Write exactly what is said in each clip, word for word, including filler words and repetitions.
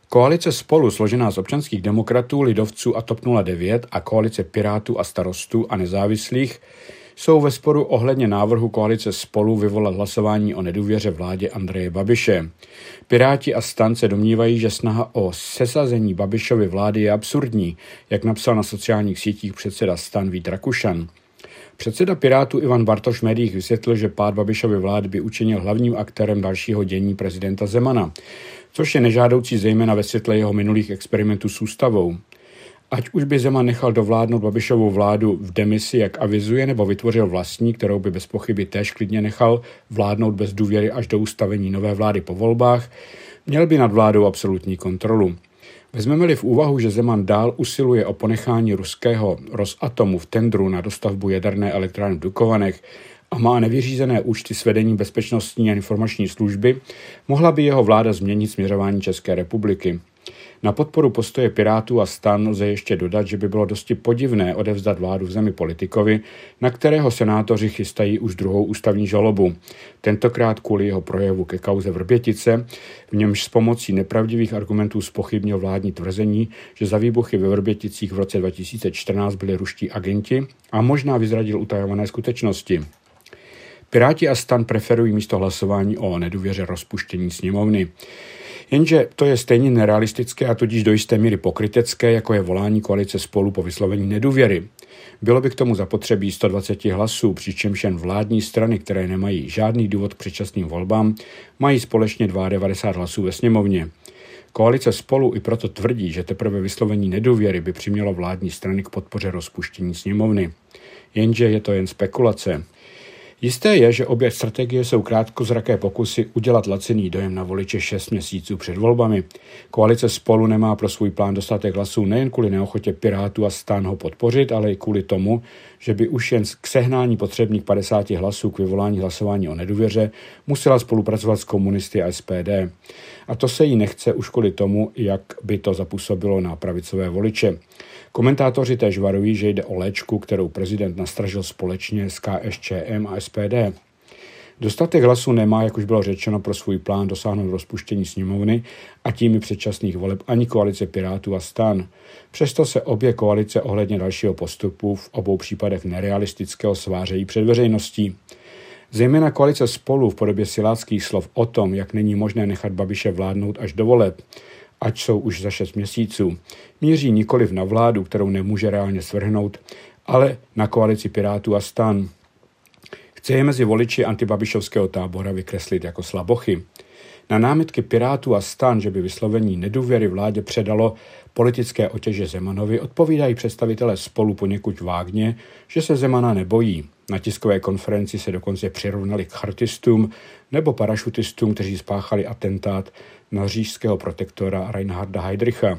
Koalice Spolu, složená z občanských demokratů, lidovců a TOP nula devět a koalice Pirátů a Starostů a nezávislých jsou ve sporu ohledně návrhu koalice Spolu vyvolat hlasování o nedůvěře vládě Andreje Babiše. Piráti a STAN se domnívají, že snaha o sesazení Babišovy vlády je absurdní, jak napsal na sociálních sítích předseda STAN Vít Rakušan. Předseda Pirátů Ivan Bartoš v médiích vysvětlil, že pád Babišovy vlády by učinil hlavním aktérem dalšího dění prezidenta Zemana, což je nežádoucí zejména ve světle jeho minulých experimentů s ústavou. Ať už by Zeman nechal dovládnout Babišovu vládu v demisi, jak avizuje, nebo vytvořil vlastní, kterou by bez pochyby též klidně nechal vládnout bez důvěry až do ustavení nové vlády po volbách, měl by nad vládou absolutní kontrolu. Vezmeme-li v úvahu, že Zeman dál usiluje o ponechání ruského Rosatomu v tendru na dostavbu jaderné elektrárny v Dukovanech a má nevyřízené účty s vedením bezpečnostní a informační služby, mohla by jeho vláda změnit směřování České republiky. Na podporu postoje Pirátů a STAN lze ještě dodat, že by bylo dosti podivné odevzdat vládu v zemi politikovi, na kterého senátoři chystají už druhou ústavní žalobu. Tentokrát kvůli jeho projevu ke kauze Vrbětice, v němž s pomocí nepravdivých argumentů zpochybnil vládní tvrzení, že za výbuchy ve Vrběticích v roce dva tisíce čtrnáct byli ruští agenti a možná vyzradil utajované skutečnosti. Piráti a STAN preferují místo hlasování o nedůvěře rozpuštění sněmovny. Jenže to je stejně nerealistické a tudíž do jisté míry pokrytecké, jako je volání koalice Spolu po vyslovení nedůvěry. Bylo by k tomu zapotřebí sto dvacet hlasů, přičemž jen vládní strany, které nemají žádný důvod k předčasným volbám, mají společně devadesát dva hlasů ve sněmovně. Koalice Spolu i proto tvrdí, že teprve vyslovení nedůvěry by přimělo vládní strany k podpoře rozpuštění sněmovny. Jenže je to jen spekulace. Jisté je, že obě strategie jsou krátkozraké pokusy udělat laciný dojem na voliče šest měsíců před volbami. Koalice Spolu nemá pro svůj plán dostatek hlasů nejen kvůli neochotě Pirátů a STAN ho podpořit, ale i kvůli tomu, že by už jen k sehnání potřebných padesáti hlasů k vyvolání hlasování o nedůvěře musela spolupracovat s komunisty a S P D. A to se jí nechce už kvůli tomu, jak by to zapůsobilo na pravicové voliče. Komentátoři též varují, že jde o léčku, kterou prezident nastražil společně s K S Č M a S P D. Dostatek hlasů nemá, jak už bylo řečeno, pro svůj plán dosáhnout rozpuštění sněmovny a tím i předčasných voleb ani koalice Pirátů a STAN. Přesto se obě koalice ohledně dalšího postupu v obou případech nerealistického svářejí před veřejností. Zejména koalice Spolu v podobě siláckých slov o tom, jak není možné nechat Babiše vládnout až do voleb, ať jsou už za šest měsíců, míří nikoliv na vládu, kterou nemůže reálně svrhnout, ale na koalici Pirátů a STAN. Chce je mezi voliči antibabišovského tábora vykreslit jako slabochy. Na námitky Pirátů a STAN, že by vyslovení nedůvěry vládě předalo politické otěže Zemanovi, odpovídají představitelé Spolu poněkud vágně, že se Zemana nebojí. Na tiskové konferenci se dokonce přirovnali k chartistům nebo parašutistům, kteří spáchali atentát na říšského protektora Reinharda Heydricha.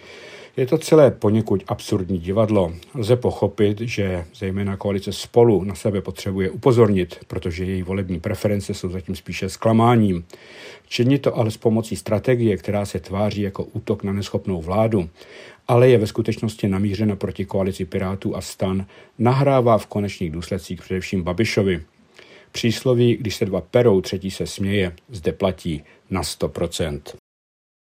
Je to celé poněkud absurdní divadlo. Lze pochopit, že zejména koalice Spolu na sebe potřebuje upozornit, protože její volební preference jsou zatím spíše zklamáním. Činí to ale s pomocí strategie, která se tváří jako útok na neschopnou vládu, ale je ve skutečnosti namířena proti koalici Pirátů a STAN, nahrává v konečných důsledcích především Babišovi. Přísloví, když se dva perou, třetí se směje, zde platí na sto procent.